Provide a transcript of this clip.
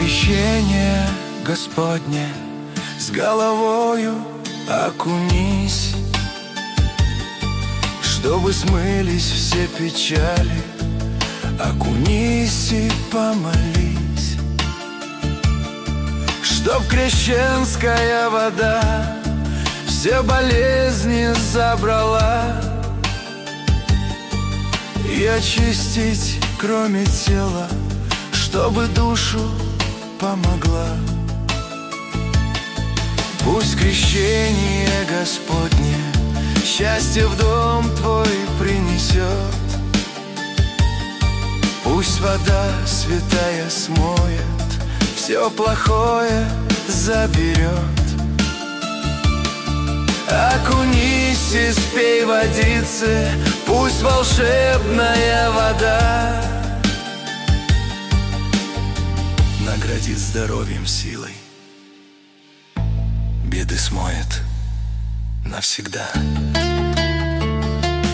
крещение Господне с головою окунись, чтобы смылись все печали. Окунись и помолись, чтоб крещенская вода все болезни забрала и очистить, кроме тела, чтобы душу помогла. Пусть крещение Господне счастье в дом твой принесет. Пусть вода святая смоет, все плохое заберет. Окунись и спей водицы, пусть волшебная вода наградит здоровьем, силой, беды смоет навсегда.